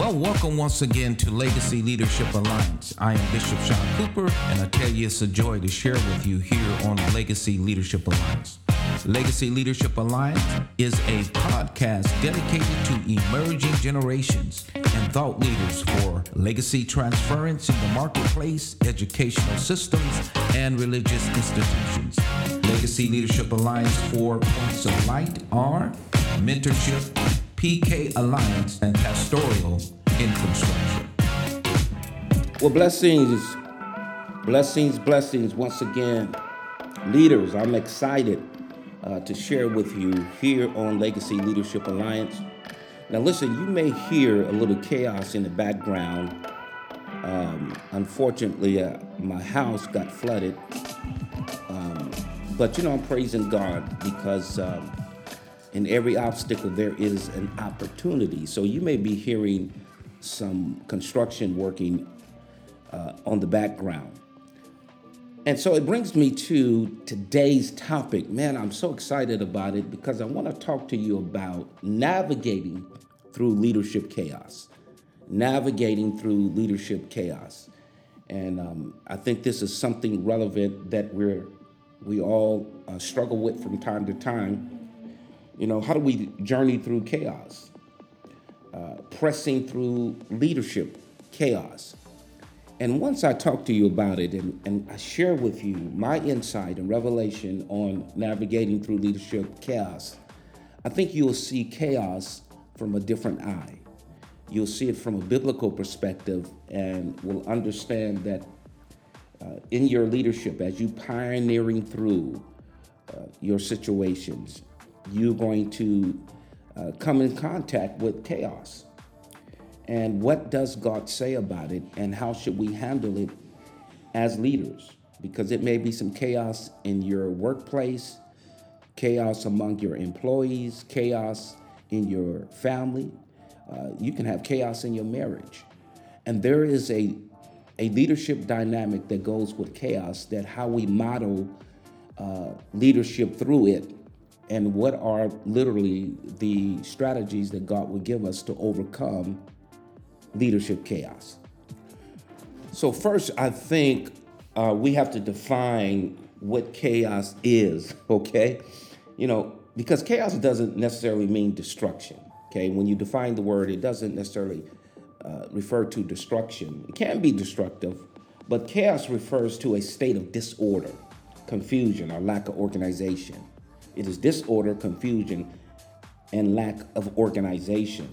Well, welcome once again to Legacy Leadership Alliance. I am Bishop Sean Cooper, and I tell you it's a joy to share with you here on Legacy Leadership Alliance. Legacy Leadership Alliance is a podcast dedicated to emerging generations and thought leaders for legacy transference in the marketplace, educational systems, and religious institutions. Legacy Leadership Alliance 4 points of light are mentorship, PK Alliance, and pastoral in construction. Well, blessings once again. Leaders, I'm excited to share with you here on Legacy Leadership Alliance. Now listen, you may hear a little chaos in the background. Unfortunately, my house got flooded. But I'm praising God because in every obstacle, there is an opportunity. So you may be hearing some construction working on the background. And so it brings me to today's topic. Man, I'm so excited about it because I want to talk to you about navigating through leadership chaos. Navigating through leadership chaos. And I think this is something relevant that we all struggle with from time to time. How do we journey through chaos? Pressing through leadership chaos. And once I talk to you about it and I share with you my insight and revelation on navigating through leadership chaos, I think you'll see chaos from a different eye. You'll see it from a biblical perspective and will understand that in your leadership, as you pioneering through your situations, you're going to come in contact with chaos. And what does God say about it, and how should we handle it as leaders? Because it may be some chaos in your workplace, chaos among your employees, chaos in your family. You can have chaos in your marriage. And there is a leadership dynamic that goes with chaos, that how we model leadership through it, and what are literally the strategies that God will give us to overcome leadership chaos. So first, I think we have to define what chaos is, okay? Because chaos doesn't necessarily mean destruction, okay? When you define the word, it doesn't necessarily refer to destruction. It can be destructive, but chaos refers to a state of disorder, confusion, or lack of organization. It is disorder, confusion, and lack of organization.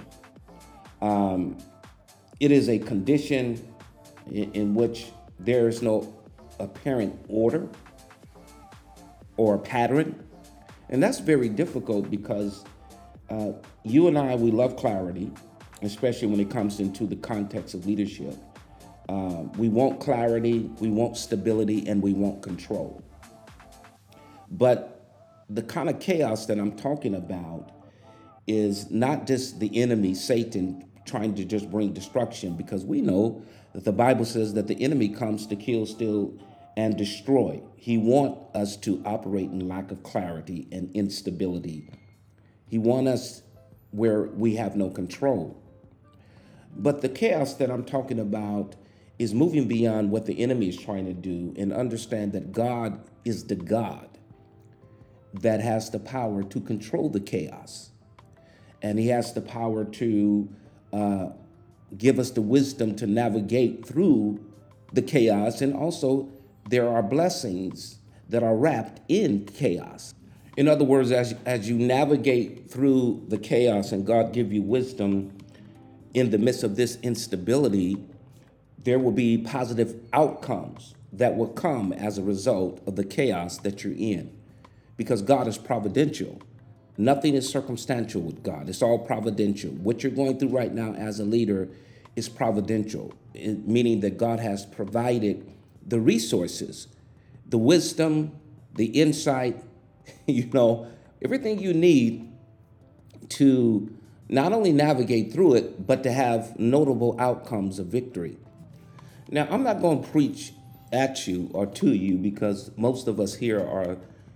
It is a condition in which there is no apparent order or pattern. And that's very difficult because you and I, we love clarity, especially when it comes into the context of leadership. We want clarity, we want stability, and we want control. But the kind of chaos that I'm talking about is not just the enemy, Satan, trying to just bring destruction, because we know that the Bible says that the enemy comes to kill, steal, and destroy. He wants us to operate in lack of clarity and instability. He wants us where we have no control. But the chaos that I'm talking about is moving beyond what the enemy is trying to do, and understand that God is the God that has the power to control the chaos. And he has the power to give us the wisdom to navigate through the chaos. And also, there are blessings that are wrapped in chaos. In other words, as you navigate through the chaos and God give you wisdom in the midst of this instability, there will be positive outcomes that will come as a result of the chaos that you're in. Because God is providential. Nothing is circumstantial with God. It's all providential. What you're going through right now as a leader is providential, meaning that God has provided the resources, the wisdom, the insight, everything you need to not only navigate through it, but to have notable outcomes of victory. Now, I'm not going to preach at you or to you, because most of us here are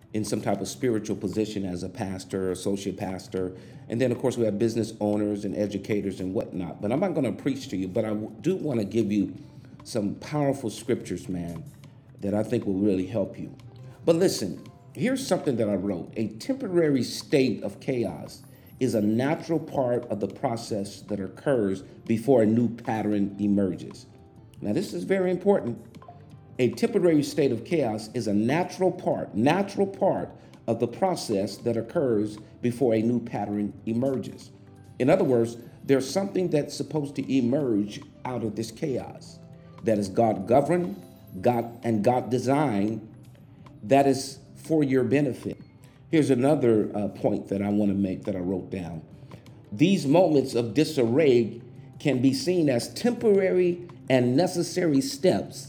in some type of spiritual position as a pastor, associate pastor. And then, of course, we have business owners and educators and whatnot. But I'm not going to preach to you, but I do want to give you some powerful scriptures, man, that I think will really help you. But listen, here's something that I wrote. A temporary state of chaos is a natural part of the process that occurs before a new pattern emerges. Now, this is very important. A temporary state of chaos is a natural part of the process that occurs before a new pattern emerges. In other words, there's something that's supposed to emerge out of this chaos that is God governed, God designed, that is for your benefit. Here's another point that I want to make that I wrote down. These moments of disarray can be seen as temporary and necessary steps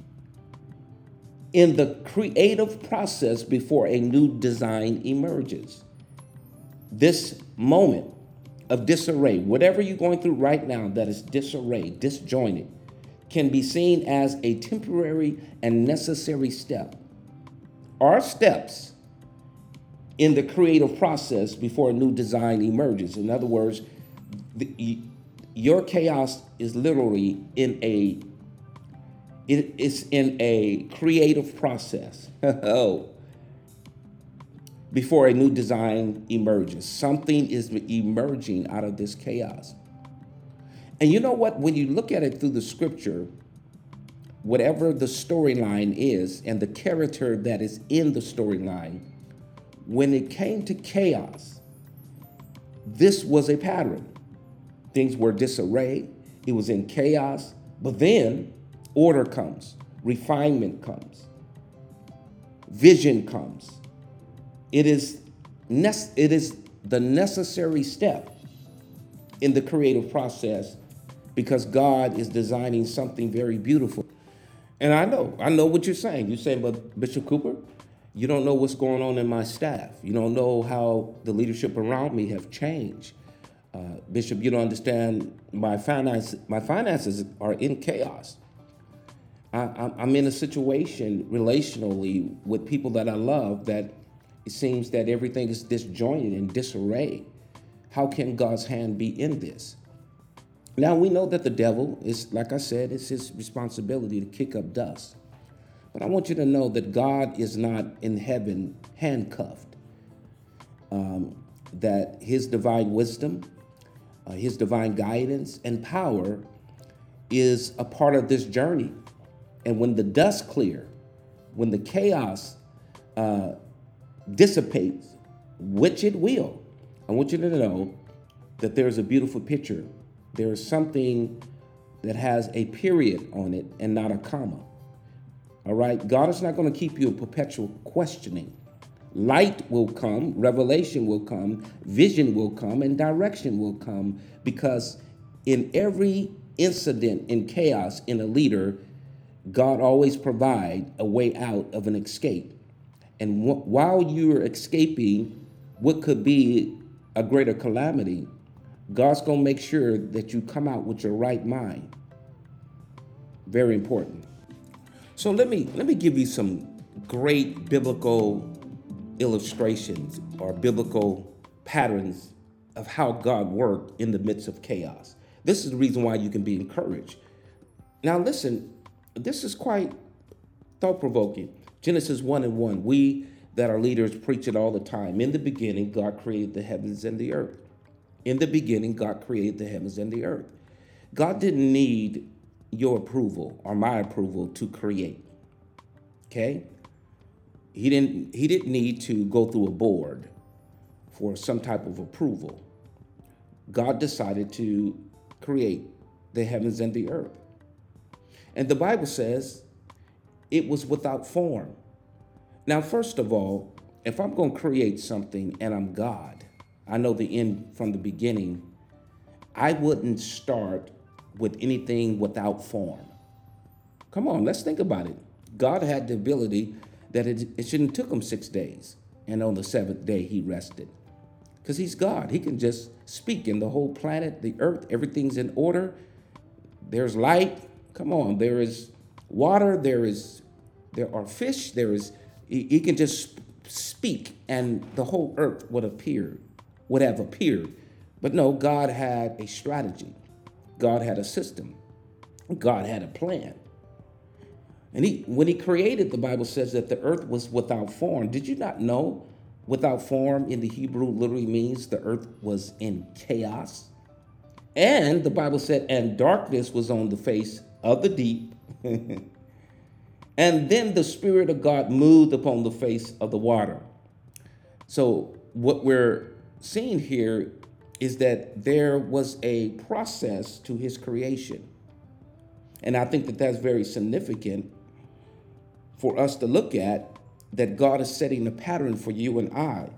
in the creative process before a new design emerges. This moment of disarray, whatever you're going through right now that is disarray, disjointed, can be seen as a temporary and necessary step. Are steps in the creative process before a new design emerges. In other words, your chaos is literally in a creative process. Before a new design emerges. Something is emerging out of this chaos. And you know what? When you look at it through the scripture, whatever the storyline is and the character that is in the storyline, when it came to chaos, this was a pattern. Things were disarray. It was in chaos. But then order comes, refinement comes, vision comes. It is the necessary step in the creative process because God is designing something very beautiful. And I know what you're saying. You're saying, but Bishop Cooper, you don't know what's going on in my staff. You don't know how the leadership around me have changed. Bishop, you don't understand my finances are in chaos. I'm in a situation relationally with people that I love that it seems that everything is disjointed and disarray. How can God's hand be in this? Now, we know that the devil is, like I said, it's his responsibility to kick up dust. But I want you to know that God is not in heaven handcuffed. That his divine wisdom, his divine guidance and power is a part of this journey. And when the dust clears, when the chaos dissipates, which it will, I want you to know that there's a beautiful picture. There is something that has a period on it and not a comma. All right? God is not going to keep you in perpetual questioning. Light will come, revelation will come, vision will come, and direction will come, because in every incident in chaos in a leader, God always provides a way out of an escape. And while you're escaping what could be a greater calamity, God's going to make sure that you come out with your right mind. Very important. So let me give you some great biblical illustrations or biblical patterns of how God worked in the midst of chaos. This is the reason why you can be encouraged. Now listen, this is quite thought-provoking. Genesis 1:1, we that are leaders preach it all the time. In the beginning, God created the heavens and the earth. In the beginning, God created the heavens and the earth. God didn't need your approval or my approval to create. Okay? He didn't need to go through a board for some type of approval. God decided to create the heavens and the earth. And the Bible says it was without form. Now, first of all, if I'm going to create something and I'm God, I know the end from the beginning, I wouldn't start with anything without form. Come on, let's think about it. God had the ability that it shouldn't have took him 6 days. And on the seventh day, he rested. Because he's God. He can just speak in the whole planet, the earth, everything's in order. There's light. Come on, there is water. There are fish. He can just speak and the whole earth would have appeared. But no, God had a strategy. God had a system. God had a plan. And when he created, the Bible says that the earth was without form. Did you not know without form in the Hebrew literally means the earth was in chaos? And the Bible said, and darkness was on the face of the deep. And then the Spirit of God moved upon the face of the water. So what we're seeing here is that there was a process to his creation. And I think that that's very significant for us to look at, that God is setting a pattern for you and I.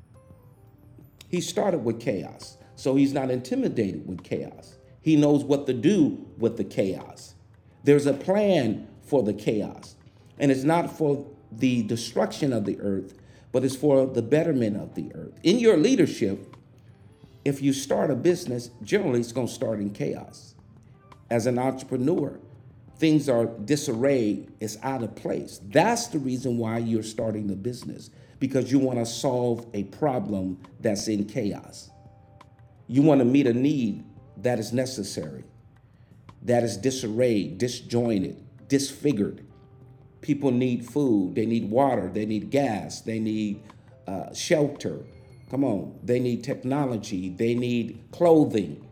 He started with chaos, so he's not intimidated with chaos. He knows what to do with the chaos. There's a plan for the chaos, and it's not for the destruction of the earth, but it's for the betterment of the earth. In your leadership, if you start a business, generally it's going to start in chaos. As an entrepreneur, things are disarray, it's out of place. That's the reason why you're starting a business, because you want to solve a problem that's in chaos. You want to meet a need that is necessary, that is disarrayed, disjointed, disfigured. People need food, they need water, they need gas, they need shelter. Come on, they need technology, they need clothing.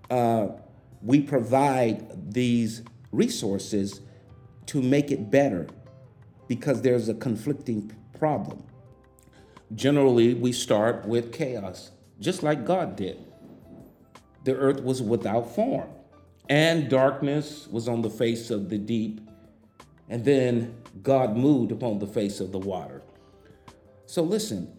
We provide these resources to make it better because there's a conflicting problem. Generally, we start with chaos, just like God did. The earth was without form, and darkness was on the face of the deep, and then God moved upon the face of the water. So listen,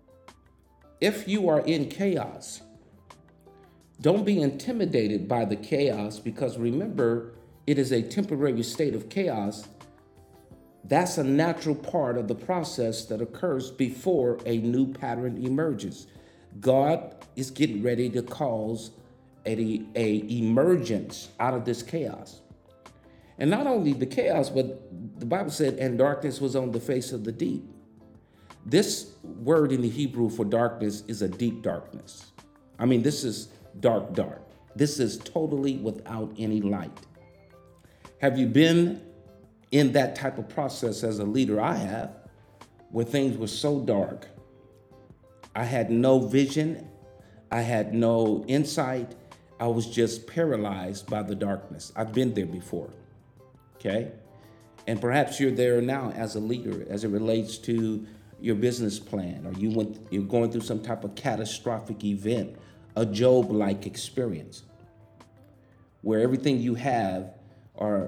if you are in chaos, don't be intimidated by the chaos, because remember, it is a temporary state of chaos. That's a natural part of the process that occurs before a new pattern emerges. God is getting ready to cause a emergence out of this chaos. And not only the chaos, but the Bible said, and darkness was on the face of the deep. This word in the Hebrew for darkness is a deep darkness. I mean, this is dark. This is totally without any light. Have you been in that type of process as a leader? I have, where things were so dark. I had no vision. I had no insight. I was just paralyzed by the darkness. I've been there before, okay? And perhaps you're there now as a leader as it relates to your business plan, or you're going through some type of catastrophic event, a Job-like experience, where everything you have are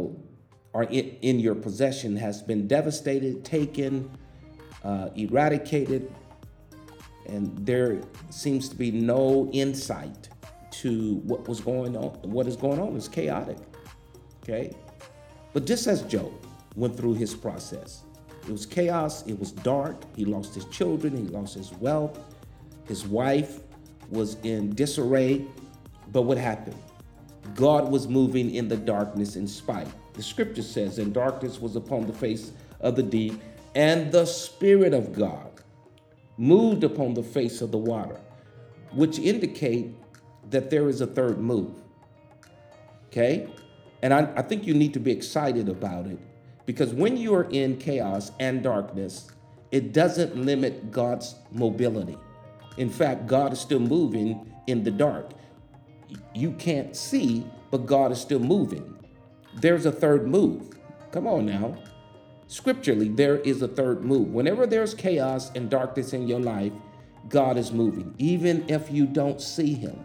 in your possession has been devastated, taken, eradicated, and there seems to be no insight to what is going on. It's chaotic, okay? But just as Job went through his process, it was chaos, it was dark, he lost his children, he lost his wealth, his wife was in disarray, but what happened? God was moving in the darkness in spite. The scripture says, and darkness was upon the face of the deep, and the Spirit of God moved upon the face of the water, which indicate that there is a third move, okay? And I think you need to be excited about it, because when you are in chaos and darkness, it doesn't limit God's mobility. In fact, God is still moving in the dark. You can't see, but God is still moving. There's a third move. Come on now. Scripturally, there is a third move. Whenever there's chaos and darkness in your life, God is moving, even if you don't see him.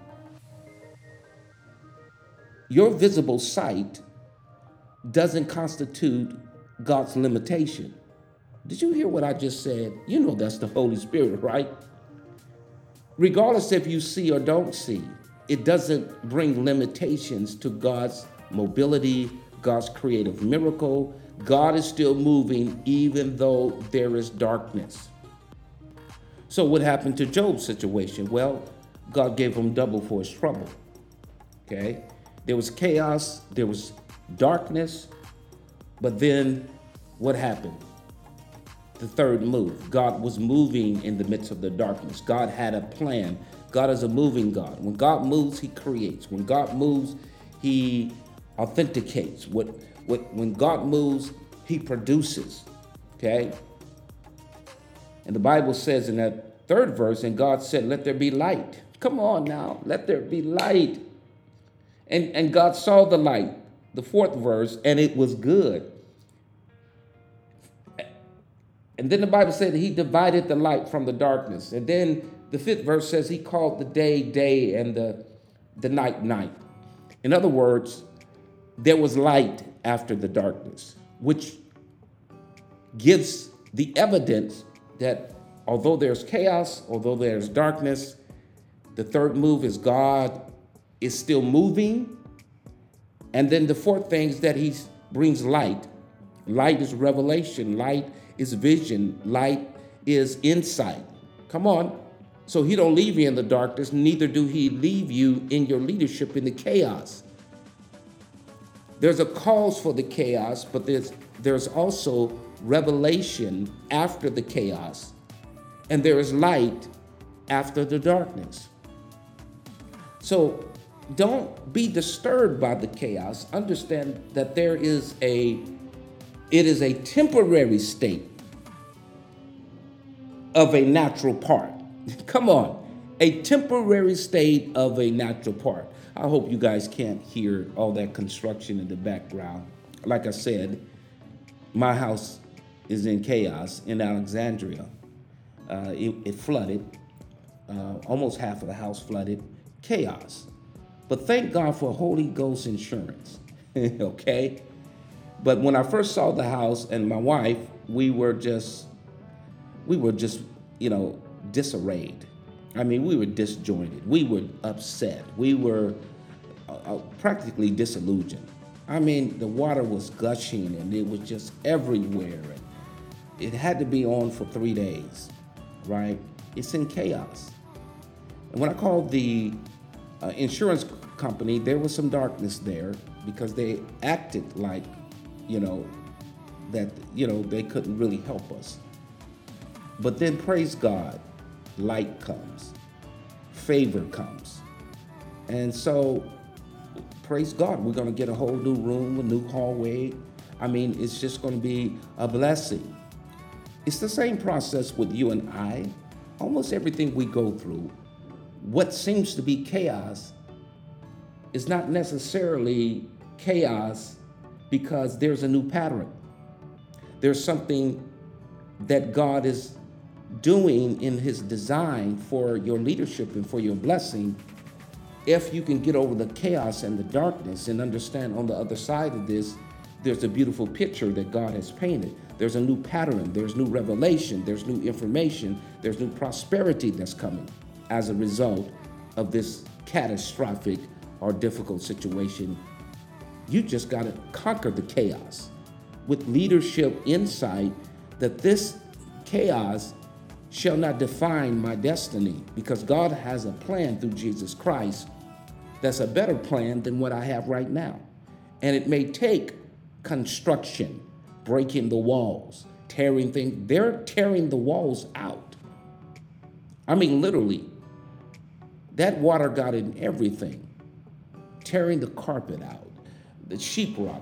Your visible sight doesn't constitute God's limitation. Did you hear what I just said? You know that's the Holy Spirit, right? Regardless if you see or don't see, it doesn't bring limitations to God's mobility, God's creative miracle. God is still moving even though there is darkness. So what happened to Job's situation? Well, God gave him double for his trouble, okay? There was chaos, there was darkness, but then what happened? the third move. God was moving in the midst of the darkness. God had a plan. God is a moving God. When God moves, he creates. When God moves, he authenticates. When God moves, he produces. Okay? And the Bible says in that third verse, and God said, let there be light. Come on now, let there be light. And God saw the light, the fourth verse, and it was good. And then the Bible said he divided the light from the darkness. And then the fifth verse says he called the day, day, and the night, night. In other words, there was light after the darkness, which gives the evidence that although there's chaos, although there's darkness, the third move is God is still moving. And then the fourth thing is that he brings light. Light is revelation. Light is vision. Light is insight. Come on. So he don't leave you in the darkness, neither do he leave you in your leadership in the chaos. There's a cause for the chaos, but there's also revelation after the chaos, and there is light after the darkness. So don't be disturbed by the chaos. Understand that it is a temporary state of a natural part. Come on, a temporary state of a natural part. I hope you guys can't hear all that construction in the background. Like I said, my house is in chaos in Alexandria. It flooded. Almost half of the house flooded. Chaos. But thank God for Holy Ghost insurance. Okay? But when I first saw the house and my wife, we were just, disarrayed. I mean, we were disjointed. We were upset. We were practically disillusioned. I mean, the water was gushing and it was just everywhere. And it had to be on for 3 days, right? It's in chaos. And when I called the insurance company, there was some darkness there because they acted like, they couldn't really help us. But then praise God, light comes, favor comes. And so praise God, we're going to get a whole new room, a new hallway. I mean, it's just going to be a blessing. It's the same process with you and I. Almost everything we go through, what seems to be chaos is not necessarily chaos because there's a new pattern. There's something that God is doing in his design for your leadership and for your blessing. If you can get over the chaos and the darkness and understand on the other side of this, there's a beautiful picture that God has painted. There's a new pattern, there's new revelation, there's new information, there's new prosperity that's coming as a result of this catastrophic or difficult situation. You just got to conquer the chaos with leadership insight that this chaos shall not define my destiny, because God has a plan through Jesus Christ that's a better plan than what I have right now. And it may take construction, breaking the walls, tearing things. They're tearing the walls out. I mean, literally, that water got in everything, tearing the carpet out, the sheetrock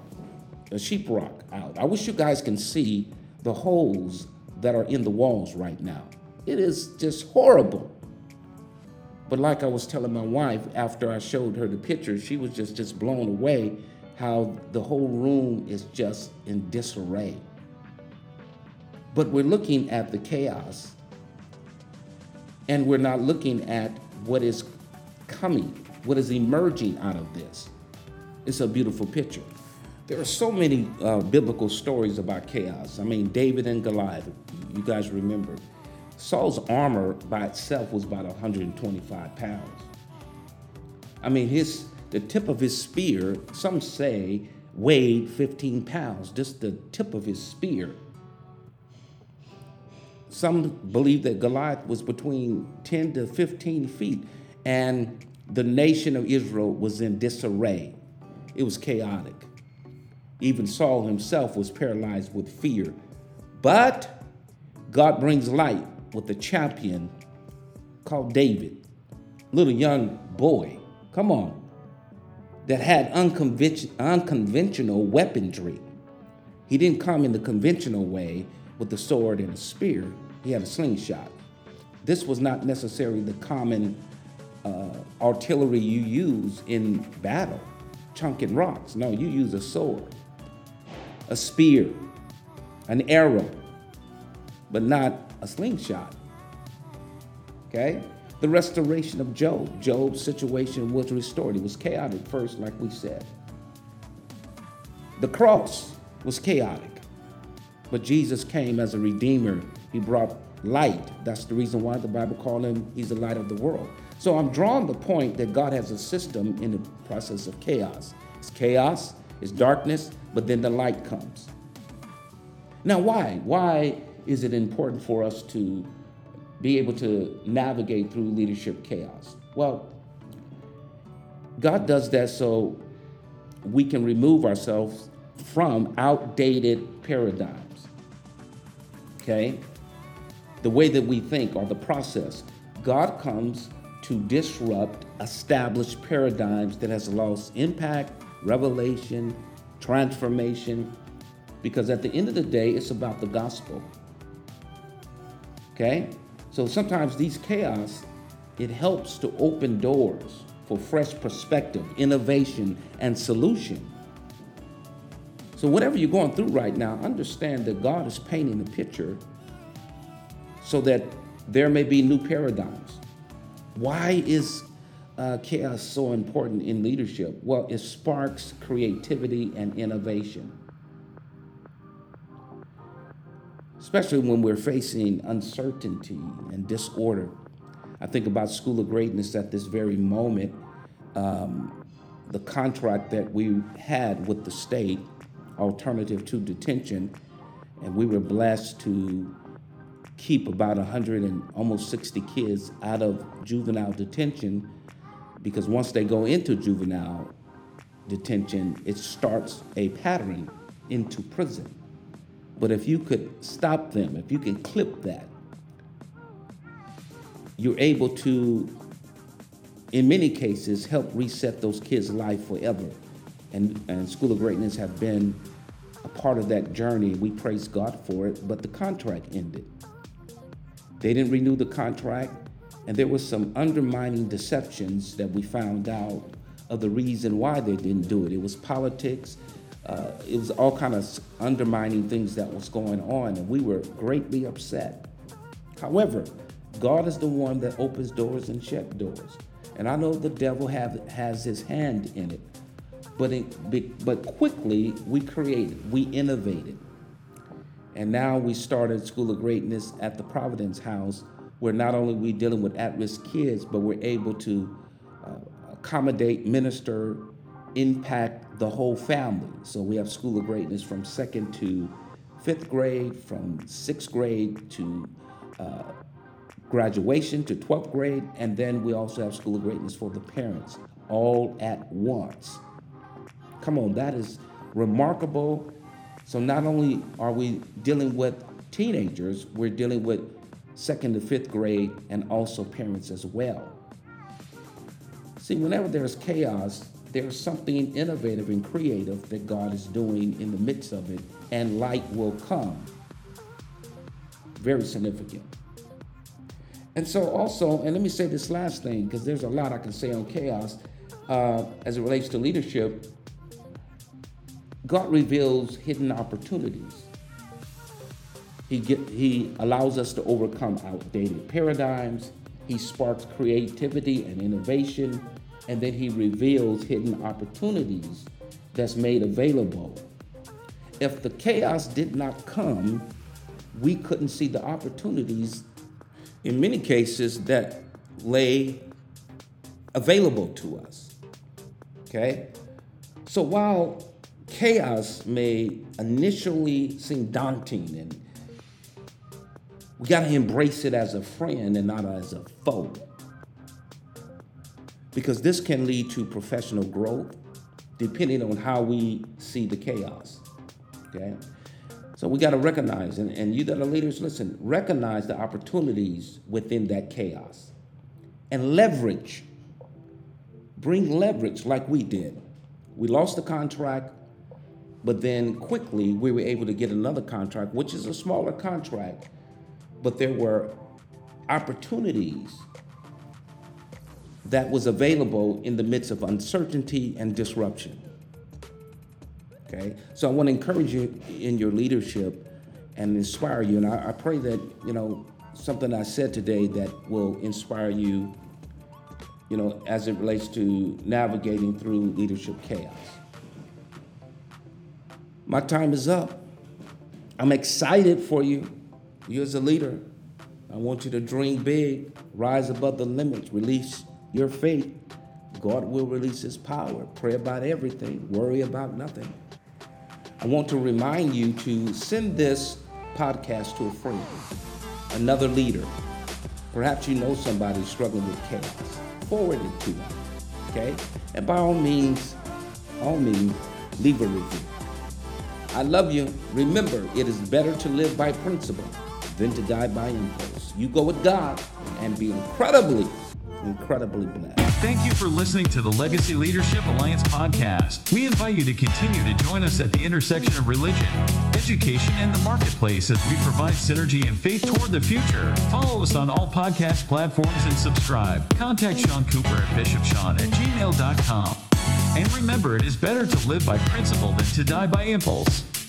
out. I wish you guys can see the holes that are in the walls right now. It is just horrible. But like I was telling my wife after I showed her the picture, she was just blown away how the whole room is just in disarray. But we're looking at the chaos and we're not looking at what is coming, what is emerging out of this. It's a beautiful picture. There are so many biblical stories about chaos. I mean, David and Goliath, you guys remember. Saul's armor by itself was about 125 pounds. I mean, the tip of his spear, some say, weighed 15 pounds, just the tip of his spear. Some believe that Goliath was between 10 to 15 feet, and the nation of Israel was in disarray. It was chaotic. Even Saul himself was paralyzed with fear. But God brings light with a champion called David, little young boy, come on, that had unconventional weaponry. He didn't come in the conventional way with the sword and a spear. He had a slingshot. This was not necessarily the common artillery you use in battle, chunking rocks. No, you use a sword, a spear, an arrow, but not a slingshot. Okay? The restoration of Job. Job's situation was restored. It was chaotic first, like we said. The cross was chaotic, but Jesus came as a redeemer. He brought light. That's the reason why the Bible called him, he's the light of the world. So I'm drawing the point that God has a system in the process of chaos. It's chaos, it's darkness, but then the light comes. Now, why? Why is it important for us to be able to navigate through leadership chaos? Well, God does that so we can remove ourselves from outdated paradigms. Okay? The way that we think or the process. God comes to disrupt established paradigms that has lost impact, revelation, transformation, because at the end of the day, it's about the gospel. Okay? So sometimes these chaos, it helps to open doors for fresh perspective, innovation, and solution. So whatever you're going through right now, understand that God is painting a picture so that there may be new paradigms. Why is chaos so important in leadership? Well, it sparks creativity and innovation, especially when we're facing uncertainty and disorder. I think about School of Greatness at this very moment. The contract that we had with the state, Alternative to Detention, and we were blessed to keep about 100 and almost 60 kids out of juvenile detention, because once they go into juvenile detention, it starts a pattern into prison. But if you could stop them, if you can clip that, you're able to, in many cases, help reset those kids' life forever. And School of Greatness have been a part of that journey. We praise God for it, but the contract ended. They didn't renew the contract, and there was some undermining deceptions that we found out of the reason why they didn't do it. It was politics. It was all kind of undermining things that was going on, and we were greatly upset. However, God is the one that opens doors and shuts doors. And I know the devil has his hand in it, but quickly we created, we innovated. And now we started School of Greatness at the Providence House, where not only we dealing with at-risk kids, but we're able to accommodate, minister, impact the whole family. So we have School of Greatness from 2nd to 5th grade, from 6th grade to graduation to 12th grade, and then we also have School of Greatness for the parents, all at once. Come on, that is remarkable. So not only are we dealing with teenagers, we're dealing with 2nd to 5th grade and also parents as well. See, whenever there's chaos, there's something innovative and creative that God is doing in the midst of it, and light will come. Very significant. And so also, and let me say this last thing, because there's a lot I can say on chaos as it relates to leadership. God reveals hidden opportunities. He allows us to overcome outdated paradigms. He sparks creativity and innovation, and then he reveals hidden opportunities that's made available. If the chaos did not come, we couldn't see the opportunities, in many cases, that lay available to us. Okay? So while chaos may initially seem daunting, and we got to embrace it as a friend and not as a foe, because this can lead to professional growth depending on how we see the chaos. Okay? So we got to recognize, and you that are leaders, listen, recognize the opportunities within that chaos and leverage. Bring leverage like we did. We lost the contract, but then quickly we were able to get another contract, which is a smaller contract, but there were opportunities that was available in the midst of uncertainty and disruption. Okay, so I want to encourage you in your leadership and inspire you. And I pray that, something I said today that will inspire you, as it relates to navigating through leadership chaos. My time is up. I'm excited for you. You as a leader, I want you to dream big, rise above the limits, release your faith. God will release his power. Pray about everything, worry about nothing. I want to remind you to send this podcast to a friend, another leader. Perhaps you know somebody struggling with chaos. Forward it to them, okay? And by all means, leave a review. I love you. Remember, it is better to live by principle than to die by impulse. You go with God and be incredibly blessed. Thank you for listening to the Legacy Leadership Alliance podcast. We invite you to continue to join us at the intersection of religion, education, and the marketplace as we provide synergy and faith toward the future. Follow us on all podcast platforms and subscribe. Contact Sean Cooper at bishopsean@gmail.com. And remember, it is better to live by principle than to die by impulse.